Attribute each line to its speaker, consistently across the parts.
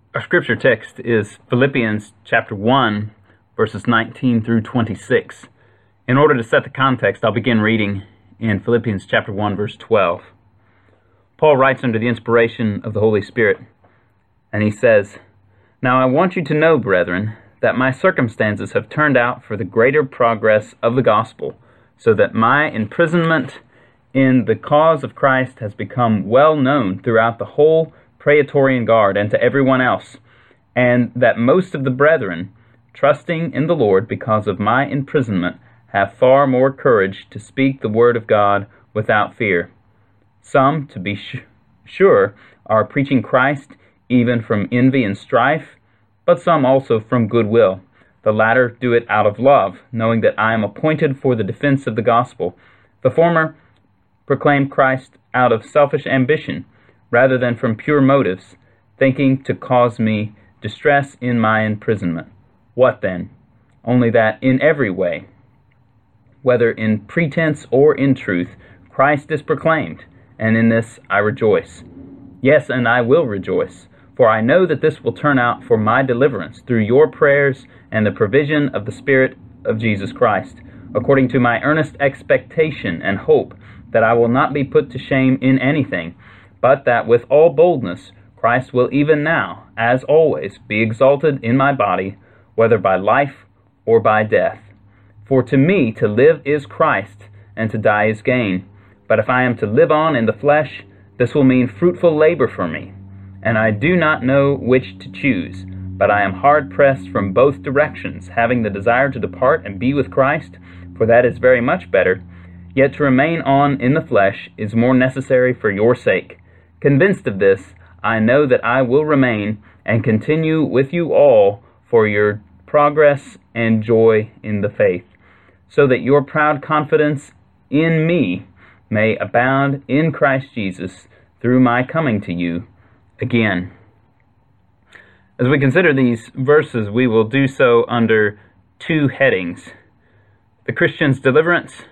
Speaker 1: Our scripture text is Philippians chapter 1, verses 19 through 26. In order to set the context, I'll begin reading in Philippians chapter 1, verse 12. Paul writes under the inspiration of the Holy Spirit, and he says, "Now I want you to know, brethren, that my circumstances have turned out for the greater progress of the gospel, so that my imprisonment in the cause of Christ has become well known throughout the whole Praetorian Guard and to everyone else, and that most of the brethren, trusting in the Lord because of my imprisonment, have far more courage to speak the word of God without fear. Some, to be sure, are preaching Christ even from envy and strife, but some also from goodwill. The latter do it out of love, knowing that I am appointed for the defense of the gospel. The former proclaim Christ out of selfish ambition, rather than from pure motives, thinking to cause me distress in my imprisonment. What then? Only that in every way, whether in pretense or in truth, Christ is proclaimed, and in this I rejoice. Yes, and I will rejoice, for I know that this will turn out for my deliverance through your prayers and the provision of the Spirit of Jesus Christ, according to my earnest expectation and hope that I will not be put to shame in anything, but that with all boldness Christ will even now, as always, be exalted in my body, whether by life or by death. For to me to live is Christ, and to die is gain. But if I am to live on in the flesh, this will mean fruitful labor for me. And I do not know which to choose, but I am hard-pressed from both directions, having the desire to depart and be with Christ, for that is very much better. Yet to remain on in the flesh is more necessary for your sake. Convinced of this, I know that I will remain and continue with you all for your progress and joy in the faith, so that your proud confidence in me may abound in Christ Jesus through my coming to you again." As we consider these verses, we will do so under two headings: the Christian's deliverance,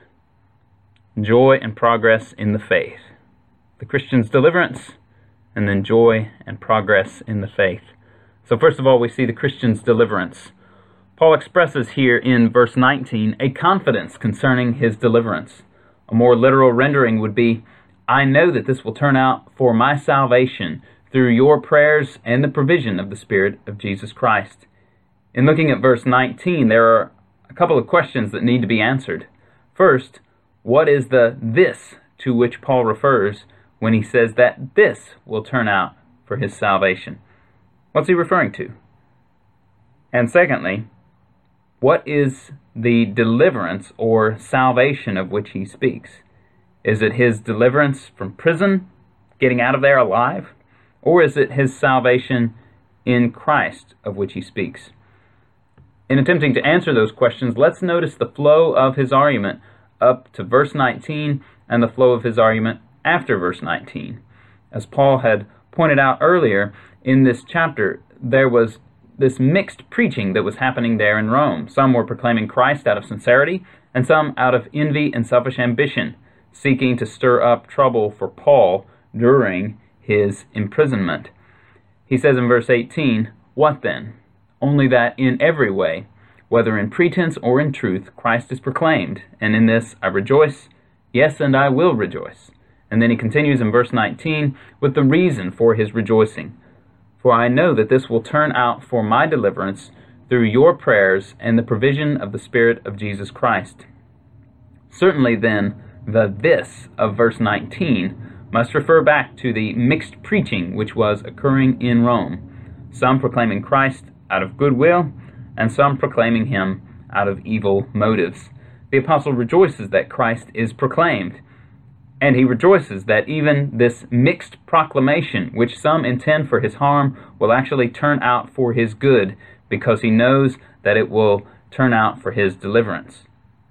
Speaker 1: joy and progress in the faith. The Christian's deliverance, and then joy and progress in the faith. So first of all, we see the Christian's deliverance. Paul expresses here in verse 19 a confidence concerning his deliverance. A more literal rendering would be, "I know that this will turn out for my salvation through your prayers and the provision of the Spirit of Jesus Christ." In looking at verse 19, there are a couple of questions that need to be answered. First, what is the "this" to which Paul refers when he says that this will turn out for his salvation? What's he referring to? And secondly, what is the deliverance or salvation of which he speaks? Is it his deliverance from prison, getting out of there alive? Or is it his salvation in Christ of which he speaks? In attempting to answer those questions, let's notice the flow of his argument up to verse 19 and the flow of his argument after verse 19. As Paul had pointed out earlier in this chapter, there was this mixed preaching that was happening there in Rome. Some were proclaiming Christ out of sincerity, and some out of envy and selfish ambition, seeking to stir up trouble for Paul during his imprisonment. He says in verse 18, "What then? Only that in every way, whether in pretense or in truth, Christ is proclaimed, and in this I rejoice. Yes, and I will rejoice." And then he continues in verse 19 with the reason for his rejoicing. "For I know that this will turn out for my deliverance through your prayers and the provision of the Spirit of Jesus Christ." Certainly then, the "this" of verse 19 must refer back to the mixed preaching which was occurring in Rome, some proclaiming Christ out of goodwill, and some proclaiming him out of evil motives. The apostle rejoices that Christ is proclaimed, and he rejoices that even this mixed proclamation, which some intend for his harm, will actually turn out for his good, because he knows that it will turn out for his deliverance.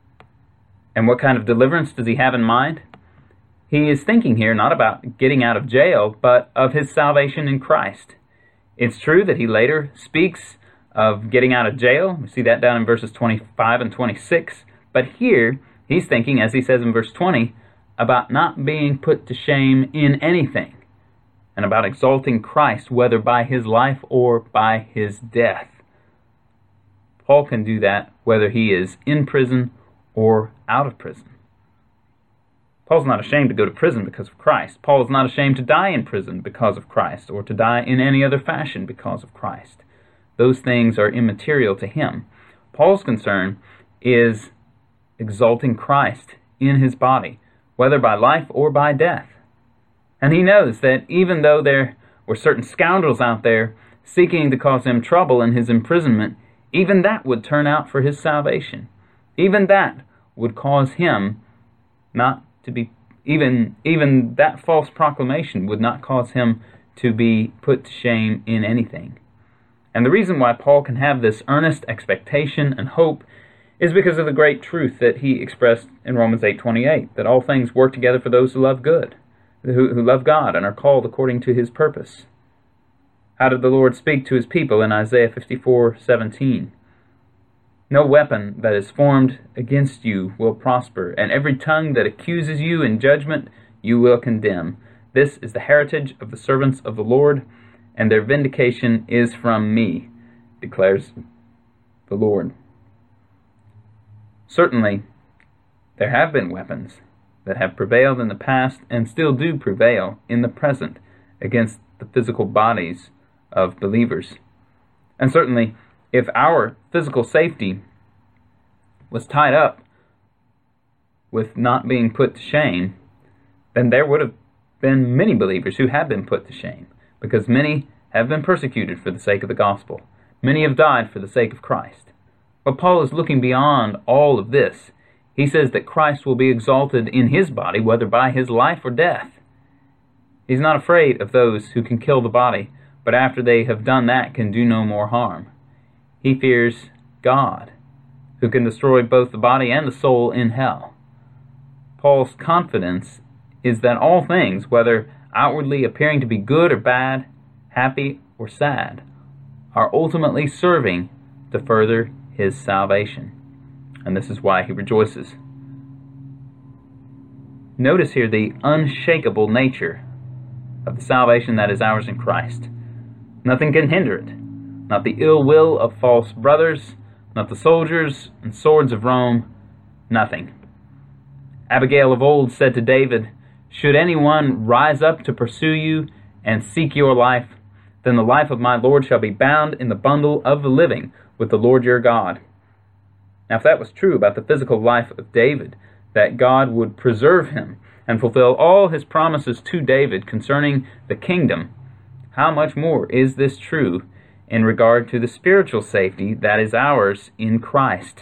Speaker 1: And what kind of deliverance does he have in mind? He is thinking here not about getting out of jail, but of his salvation in Christ. It's true that he later speaks of getting out of jail. We see that down in verses 25 and 26. But here, he's thinking, as he says in verse 20, about not being put to shame in anything. and about exalting Christ, whether by his life or by his death. Paul can do that whether he is in prison or out of prison. Paul's not ashamed to go to prison because of Christ. Paul is not ashamed to die in prison because of Christ, or to die in any other fashion because of Christ. Those things are immaterial to him. Paul's concern is exalting Christ in his body, whether by life or by death. And he knows that even though there were certain scoundrels out there seeking to cause him trouble in his imprisonment, even that would turn out for his salvation. Even that would cause him not to be, even that false proclamation would not cause him to be put to shame in anything. And the reason why Paul can have this earnest expectation and hope is because of the great truth that he expressed in Romans 8:28, that all things work together for those who love good, who love God and are called according to his purpose. How did the Lord speak to his people in Isaiah 54:17? No weapon that is formed against you will prosper, and every tongue that accuses you in judgment you will condemn. This is the heritage of the servants of the Lord, and their vindication is from me, declares the Lord. Certainly, there have been weapons that have prevailed in the past and still do prevail in the present against the physical bodies of believers. And certainly, if our physical safety was tied up with not being put to shame, then there would have been many believers who have been put to shame, because many have been persecuted for the sake of the gospel. Many have died for the sake of Christ. But Paul is looking beyond all of this. He says that Christ will be exalted in his body, whether by his life or death. He's not afraid of those who can kill the body, but after they have done that can do no more harm. He fears God, who can destroy both the body and the soul in hell. Paul's confidence is that all things, whether outwardly appearing to be good or bad, happy or sad, are ultimately serving to further his salvation. And this is why he rejoices. Notice here the unshakable nature of the salvation that is ours in Christ. Nothing can hinder it. Not the ill will of false brothers, not the soldiers and swords of Rome, nothing. Abigail of old said to David, "Should anyone rise up to pursue you and seek your life, then the life of my Lord shall be bound in the bundle of the living with the Lord your God." Now, if that was true about the physical life of David, that God would preserve him and fulfill all his promises to David concerning the kingdom, how much more is this true in regard to the spiritual safety that is ours in Christ?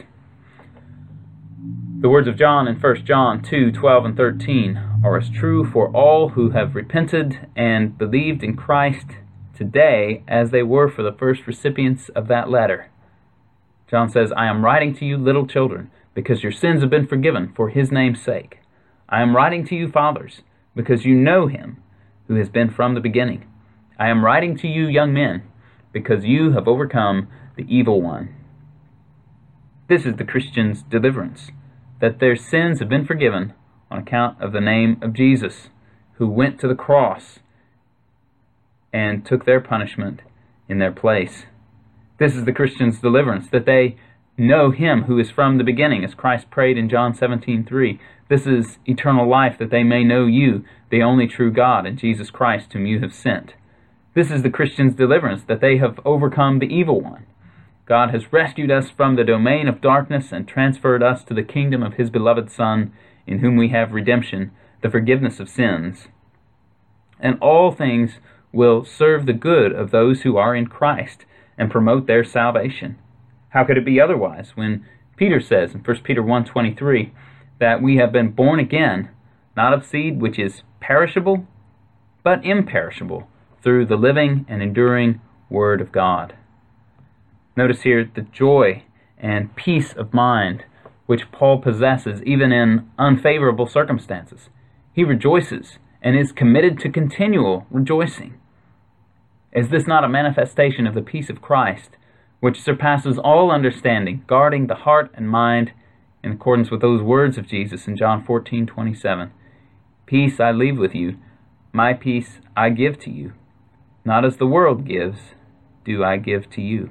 Speaker 1: The words of John in 1 John 2:12 and 13 are as true for all who have repented and believed in Christ today as they were for the first recipients of that letter. John says, "I am writing to you, little children, because your sins have been forgiven for his name's sake. I am writing to you, fathers, because you know him who has been from the beginning. I am writing to you, young men, because you have overcome the evil one." This is the Christian's deliverance, that their sins have been forgiven on account of the name of Jesus, who went to the cross and took their punishment in their place. This is the Christian's deliverance, that they know him who is from the beginning, as Christ prayed in John 17:3. This is eternal life, that they may know you, the only true God, and Jesus Christ, whom you have sent. This is the Christian's deliverance, that they have overcome the evil one. God has rescued us from the domain of darkness and transferred us to the kingdom of his beloved Son, in whom we have redemption, the forgiveness of sins. And all things will serve the good of those who are in Christ and promote their salvation. How could it be otherwise when Peter says in 1 Peter 1:23 that we have been born again, not of seed which is perishable, but imperishable, through the living and enduring Word of God? Notice here the joy and peace of mind which Paul possesses even in unfavorable circumstances. He rejoices and is committed to continual rejoicing. Is this not a manifestation of the peace of Christ, which surpasses all understanding, guarding the heart and mind in accordance with those words of Jesus in John 14:27? "Peace I leave with you, my peace I give to you. Not as the world gives, do I give to you."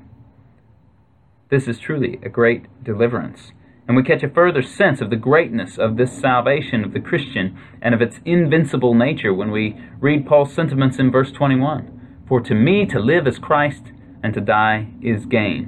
Speaker 1: This is truly a great deliverance, and we catch a further sense of the greatness of this salvation of the Christian and of its invincible nature when we read Paul's sentiments in verse 21. "For to me to live is Christ, and to die is gain."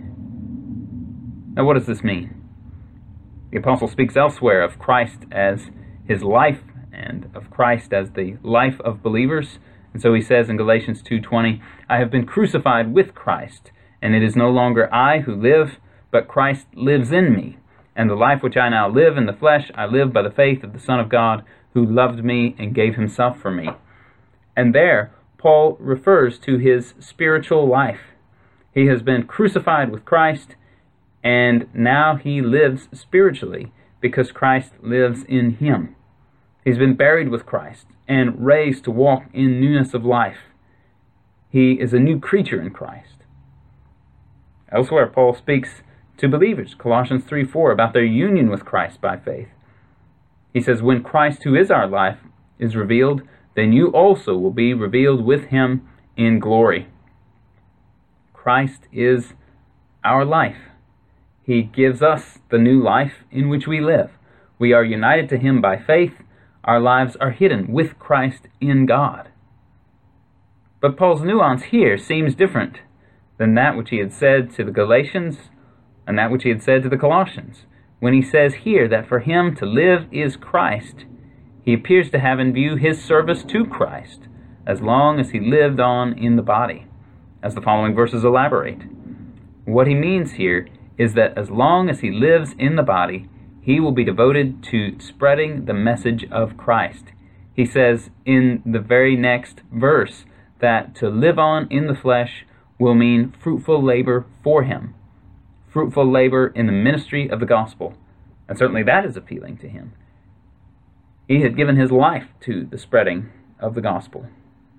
Speaker 1: Now what does this mean? The apostle speaks elsewhere of Christ as his life and of Christ as the life of believers. And so he says in Galatians 2:20, "I have been crucified with Christ, and it is no longer I who live, but Christ lives in me. And the life which I now live in the flesh, I live by the faith of the Son of God, who loved me and gave himself for me." And there, Paul refers to his spiritual life. He has been crucified with Christ, and now he lives spiritually because Christ lives in him. He's been buried with Christ and raised to walk in newness of life. He is a new creature in Christ. Elsewhere, Paul speaks to believers, Colossians 3:4, about their union with Christ by faith. He says, "When Christ, who is our life, is revealed, then you also will be revealed with him in glory." Christ is our life. He gives us the new life in which we live. We are united to him by faith. Our lives are hidden with Christ in God. But Paul's nuance here seems different than that which he had said to the Galatians and that which he had said to the Colossians. When he says here that for him to live is Christ, he appears to have in view his service to Christ as long as he lived on in the body, as the following verses elaborate. What he means here is that as long as he lives in the body, he will be devoted to spreading the message of Christ. He says in the very next verse that to live on in the flesh will mean fruitful labor for him, fruitful labor in the ministry of the gospel. And certainly that is appealing to him. He had given his life to the spreading of the gospel.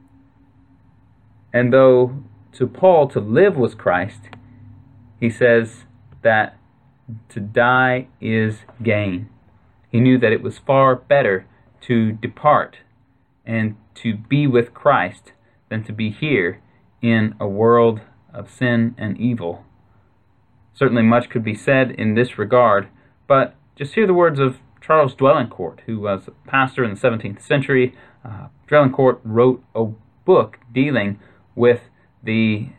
Speaker 1: And though to Paul to live was Christ, he says that to die is gain. He knew that it was far better to depart and to be with Christ than to be here in a world of sin and evil. Certainly much could be said in this regard, but just hear the words of Charles Dwellincourt, who was a pastor in the 17th century. Dwellincourt wrote a book dealing with the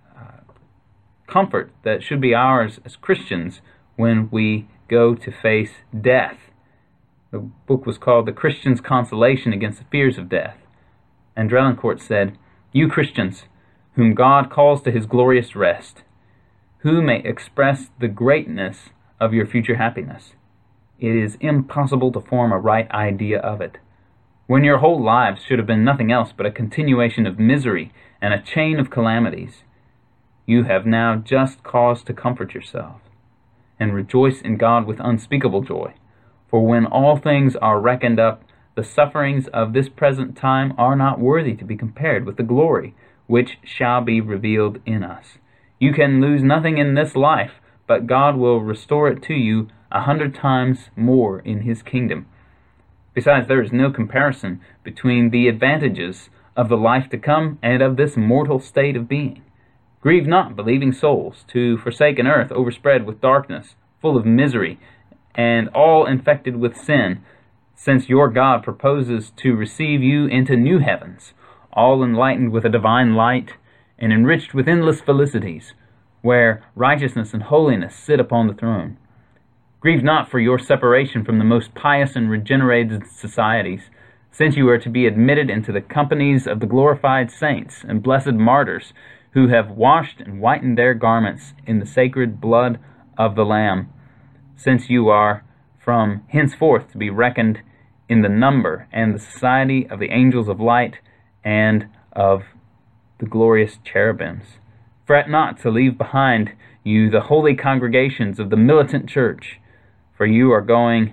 Speaker 1: comfort that should be ours as Christians when we go to face death. The book was called The Christian's Consolation Against the Fears of Death. And Dwellincourt said, "You Christians, whom God calls to his glorious rest, who may express the greatness of your future happiness? It is impossible to form a right idea of it. When your whole lives should have been nothing else but a continuation of misery and a chain of calamities, you have now just cause to comfort yourself and rejoice in God with unspeakable joy. For when all things are reckoned up, the sufferings of this present time are not worthy to be compared with the glory which shall be revealed in us. You can lose nothing in this life, but God will restore it to you 100 times more in his kingdom. Besides, there is no comparison between the advantages of the life to come and of this mortal state of being. Grieve not, believing souls, to forsake an earth overspread with darkness, full of misery, and all infected with sin, since your God proposes to receive you into new heavens, all enlightened with a divine light, and enriched with endless felicities, where righteousness and holiness sit upon the throne. Grieve not for your separation from the most pious and regenerated societies, since you are to be admitted into the companies of the glorified saints and blessed martyrs, who have washed and whitened their garments in the sacred blood of the Lamb, since you are from henceforth to be reckoned in the number and the society of the angels of light and of the glorious cherubims. Fret not to leave behind you the holy congregations of the militant church, for you are going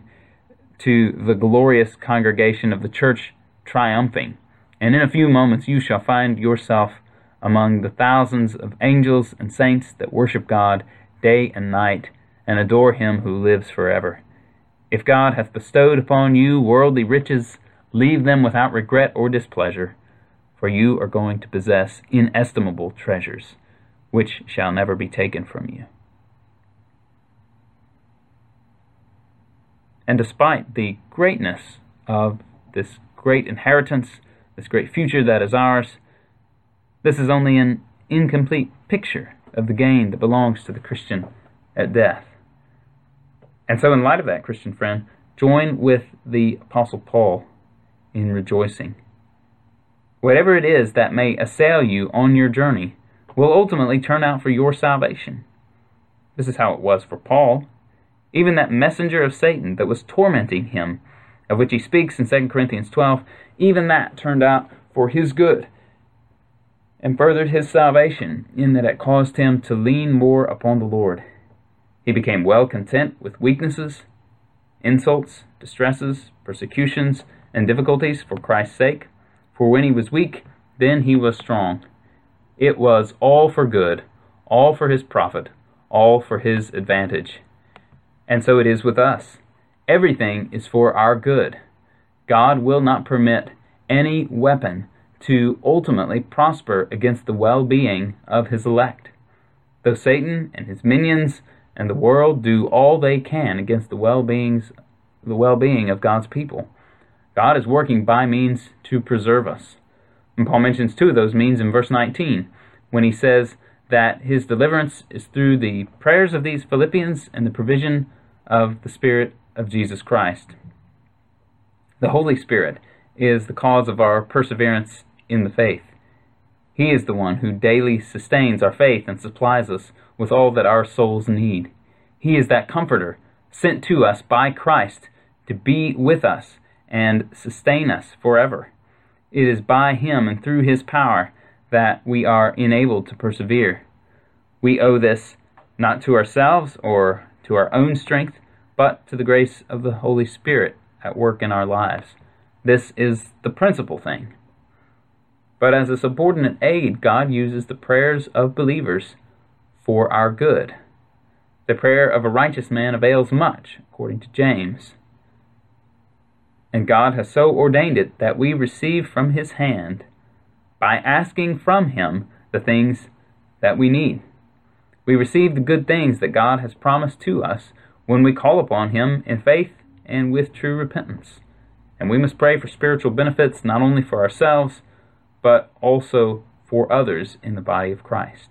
Speaker 1: to the glorious congregation of the church triumphing, and in a few moments you shall find yourself among the thousands of angels and saints that worship God day and night and adore him who lives forever. If God hath bestowed upon you worldly riches, leave them without regret or displeasure, for you are going to possess inestimable treasures, which shall never be taken from you. And despite the greatness of this great inheritance, this great future that is ours, this is only an incomplete picture of the gain that belongs to the Christian at death. And so in light of that, Christian friend, join with the Apostle Paul in rejoicing. Whatever it is that may assail you on your journey will ultimately turn out for your salvation. This is how it was for Paul. Even that messenger of Satan that was tormenting him, of which he speaks in 2 Corinthians 12, even that turned out for his good and furthered his salvation in that it caused him to lean more upon the Lord. He became well content with weaknesses, insults, distresses, persecutions, and difficulties for Christ's sake. For when he was weak, then he was strong. It was all for good, all for his profit, all for his advantage. And so it is with us. Everything is for our good. God will not permit any weapon to ultimately prosper against the well-being of his elect. Though Satan and his minions and the world do all they can against the well-being of God's people, God is working by means to preserve us. And Paul mentions two of those means in verse 19, when he says that his deliverance is through the prayers of these Philippians and the provision of the Spirit of Jesus Christ. The Holy Spirit is the cause of our perseverance in the faith. He is the one who daily sustains our faith and supplies us with all that our souls need. He is that comforter sent to us by Christ to be with us and sustain us forever. It is by him and through his power that we are enabled to persevere. We owe this not to ourselves or to our own strength, but to the grace of the Holy Spirit at work in our lives. This is the principal thing. But as a subordinate aid, God uses the prayers of believers for our good. The prayer of a righteous man avails much, according to James. And God has so ordained it that we receive from his hand by asking from him the things that we need. We receive the good things that God has promised to us when we call upon him in faith and with true repentance. And we must pray for spiritual benefits not only for ourselves, but also for others in the body of Christ.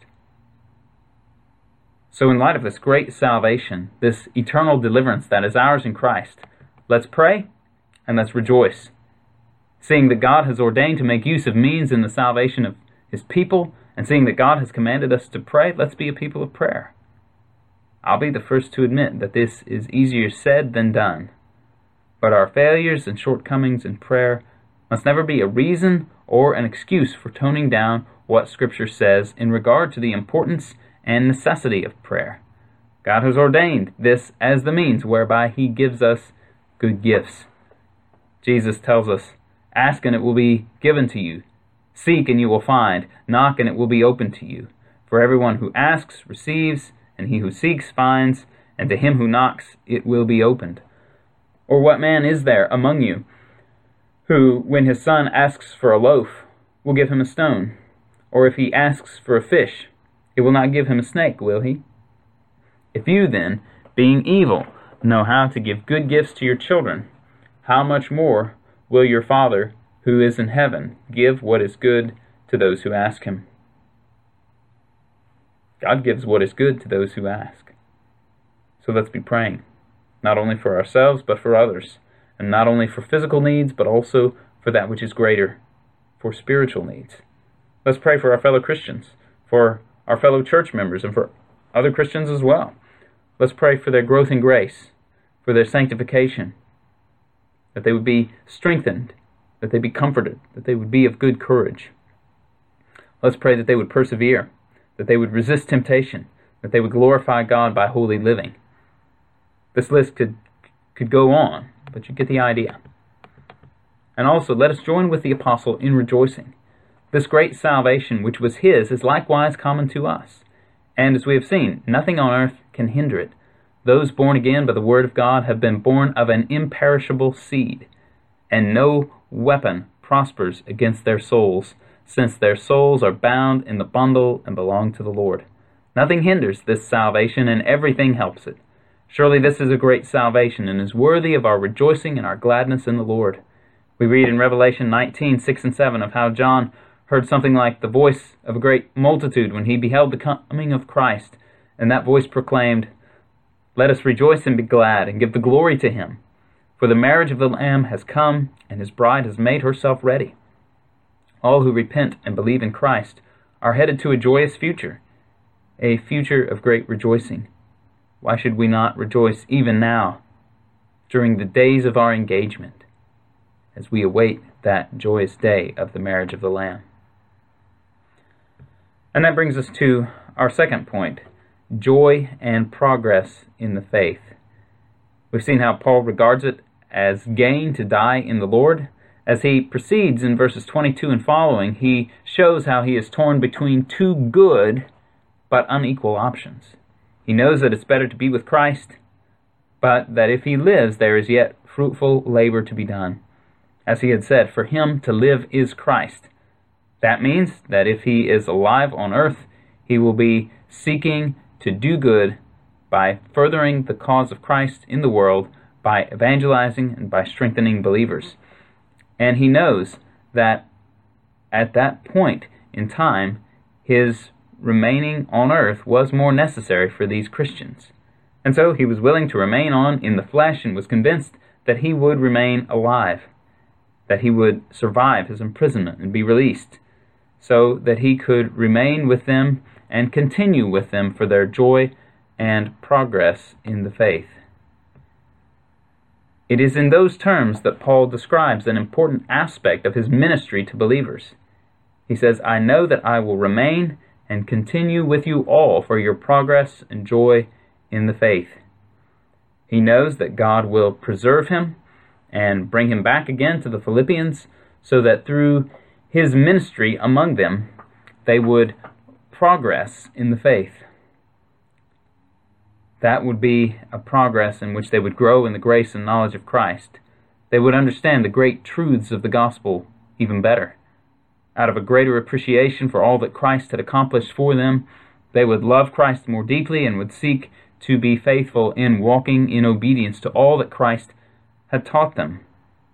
Speaker 1: So in light of this great salvation, this eternal deliverance that is ours in Christ, let's pray and let's rejoice, seeing that God has ordained to make use of means in the salvation of his people, and seeing that God has commanded us to pray. Let's be a people of prayer. I'll be the first to admit that this is easier said than done, but our failures and shortcomings in prayer must never be a reason or an excuse for toning down what Scripture says in regard to the importance and necessity of prayer. God has ordained this as the means whereby he gives us good gifts. Jesus tells us, "Ask and it will be given to you. Seek and you will find. Knock and it will be opened to you. For everyone who asks receives, and he who seeks finds, and to him who knocks it will be opened." Or what man is there among you who, when his son asks for a loaf, will give him a stone? Or if he asks for a fish, he will not give him a snake, will he? If you then, being evil, know how to give good gifts to your children, how much more will your Father who is in heaven give what is good to those who ask him? God gives what is good to those who ask. So let's be praying, not only for ourselves, but for others, and not only for physical needs, but also for that which is greater, for spiritual needs. Let's pray for our fellow Christians, for our fellow church members, and for other Christians as well. Let's pray for their growth in grace, for their sanctification, that they would be strengthened, that they be comforted, that they would be of good courage. Let's pray that they would persevere, that they would resist temptation, that they would glorify God by holy living. This list could go on, but you get the idea. And also, let us join with the apostle in rejoicing. This great salvation which was his is likewise common to us. And as we have seen, nothing on earth can hinder it. Those born again by the word of God have been born of an imperishable seed, and no weapon prospers against their souls, since their souls are bound in the bundle and belong to the Lord. Nothing hinders this salvation, and everything helps it. Surely this is a great salvation, and is worthy of our rejoicing and our gladness in the Lord. We read in Revelation 19:6 and 7 of how John heard something like the voice of a great multitude when he beheld the coming of Christ, and that voice proclaimed, "Let us rejoice and be glad, and give the glory to him. For the marriage of the Lamb has come, and his bride has made herself ready." All who repent and believe in Christ are headed to a joyous future, a future of great rejoicing. Why should we not rejoice even now, during the days of our engagement, as we await that joyous day of the marriage of the Lamb? And that brings us to our second point, joy and progress in the faith. We've seen how Paul regards it as gain to die in the Lord. As he proceeds in verses 22 and following, he shows how he is torn between two good but unequal options. He knows that it's better to be with Christ, but that if he lives, there is yet fruitful labor to be done. As he had said, for him to live is Christ. That means that if he is alive on earth, he will be seeking to do good by furthering the cause of Christ in the world, by evangelizing and by strengthening believers. And he knows that at that point in time, his remaining on earth was more necessary for these Christians. And so he was willing to remain on in the flesh, and was convinced that he would remain alive, that he would survive his imprisonment and be released, so that he could remain with them and continue with them for their joy and progress in the faith. It is in those terms that Paul describes an important aspect of his ministry to believers. He says, "I know that I will remain and continue with you all for your progress and joy in the faith." He knows that God will preserve him and bring him back again to the Philippians, so that through his ministry among them, they would progress in the faith. That would be a progress in which they would grow in the grace and knowledge of Christ. They would understand the great truths of the gospel even better. Out of a greater appreciation for all that Christ had accomplished for them, they would love Christ more deeply and would seek to be faithful in walking in obedience to all that Christ had taught them.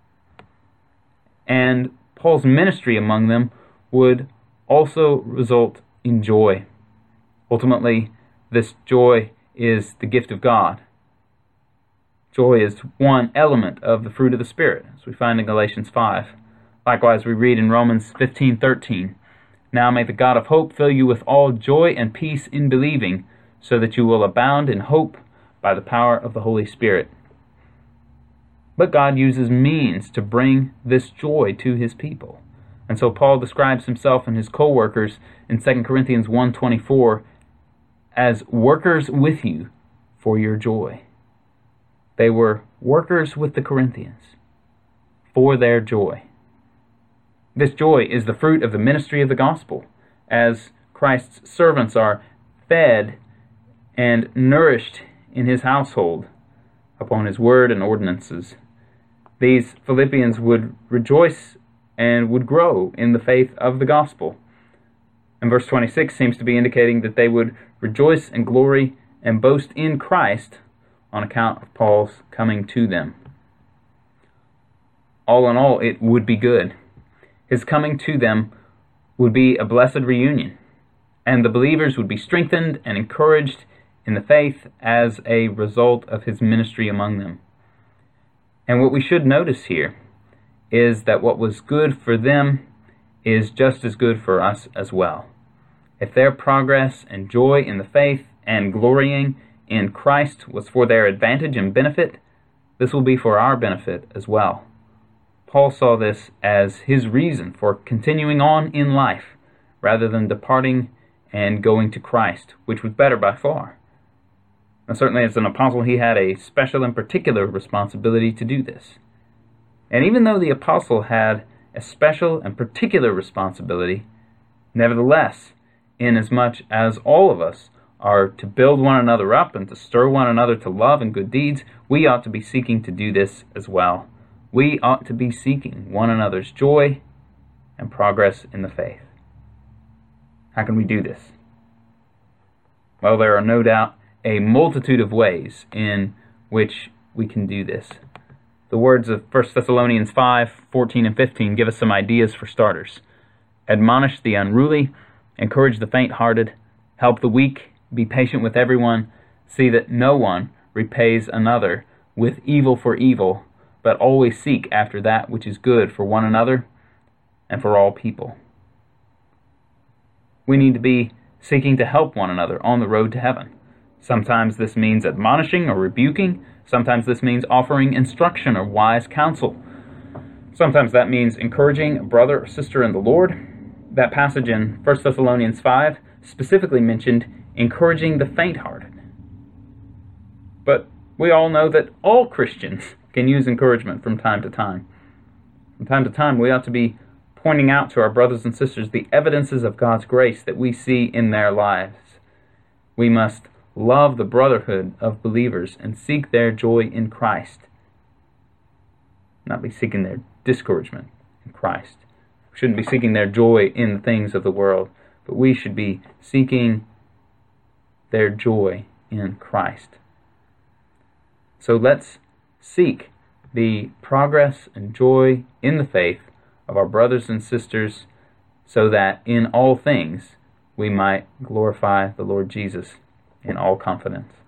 Speaker 1: And Paul's ministry among them would also result in joy. Ultimately, this joy is the gift of God. Joy is one element of the fruit of the Spirit, as we find in Galatians 5. Likewise, we read in Romans 15:13, "Now may the God of hope fill you with all joy and peace in believing, so that you will abound in hope by the power of the Holy Spirit." But God uses means to bring this joy to his people. And so Paul describes himself and his co-workers in 2 Corinthians 1:24 as workers with you for your joy. They were workers with the Corinthians for their joy. This joy is the fruit of the ministry of the gospel, as Christ's servants are fed and nourished in his household upon his word and ordinances. These Philippians would rejoice and would grow in the faith of the gospel. And verse 26 seems to be indicating that they would rejoice and glory and boast in Christ on account of Paul's coming to them. All in all, it would be good. His coming to them would be a blessed reunion, and the believers would be strengthened and encouraged in the faith as a result of his ministry among them. And what we should notice here is that what was good for them is just as good for us as well. If their progress and joy in the faith and glorying in Christ was for their advantage and benefit, this will be for our benefit as well. Paul saw this as his reason for continuing on in life, rather than departing and going to Christ, which was better by far. Now, certainly as an apostle, he had a special and particular responsibility to do this. And even though the apostle had a special and particular responsibility, nevertheless, inasmuch as all of us are to build one another up and to stir one another to love and good deeds, we ought to be seeking to do this as well. We ought to be seeking one another's joy and progress in the faith. How can we do this? Well, there are no doubt a multitude of ways in which we can do this. The words of 1 Thessalonians 5:14 and 15 give us some ideas for starters. Admonish the unruly, encourage the faint-hearted, help the weak, be patient with everyone, see that no one repays another with evil for evil, but always seek after that which is good for one another and for all people. We need to be seeking to help one another on the road to heaven. Sometimes this means admonishing or rebuking. Sometimes this means offering instruction or wise counsel. Sometimes that means encouraging a brother or sister in the Lord. That passage in 1 Thessalonians 5 specifically mentioned encouraging the faint-hearted. But we all know that all Christians can use encouragement from time to time. From time to time, we ought to be pointing out to our brothers and sisters the evidences of God's grace that we see in their lives. We must love the brotherhood of believers and seek their joy in Christ, not be seeking their discouragement in Christ. We shouldn't be seeking their joy in the things of the world, but we should be seeking their joy in Christ. So let's seek the progress and joy in the faith of our brothers and sisters, so that in all things we might glorify the Lord Jesus in all confidence.